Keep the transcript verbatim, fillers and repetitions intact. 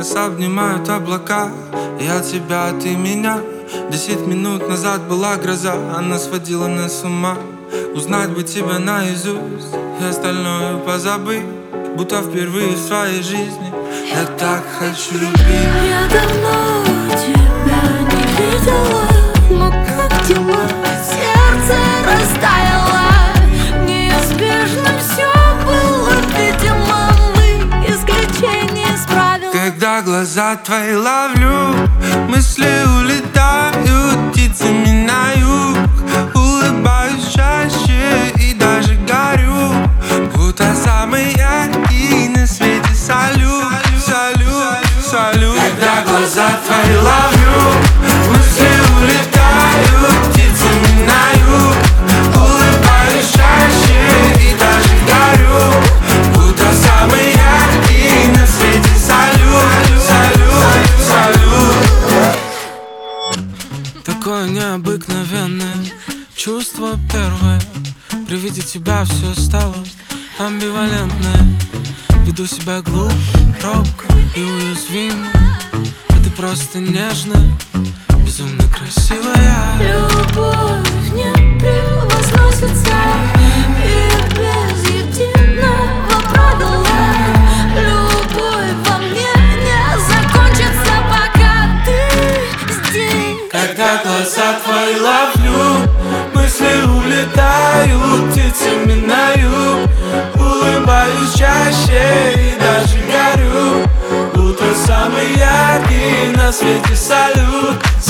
Нас обнимают облака, я тебя, ты меня. Десять минут назад была гроза, она сводила нас с ума. Узнать бы тебя наизусть и остальное позабыть, будто впервые в своей жизни я так хочу любить. Я давно тебя не видела, но как дела? Сердце растаяло, неизбежно все было, видимо, мы исключение из правил. Когда глаза твои ловлю, мысли улетают птицами на юг. Улыбаюсь чаще и даже горю, будто самый яркий на свете салют, салют, салют. Когда глаза твои ловлю, мысли улетают птицами на юг. Улыбаюсь чаще и даже горю, будто самый яркий на свете салют, салют, салют. Такое необыкновенное чувство первое. При виде тебя все стало амбивалентное. Веду себя глупо, робко и уязвимо, а ты просто нежная, безумно красивая. Любовь не превозносится и без единого правила. Любовь во мне не закончится, пока ты здесь. Когда глаза твои ловлю, мысли улетают птицами на юг. Улыбаюсь чаще и даже горю, будто самый яркий на свете салют,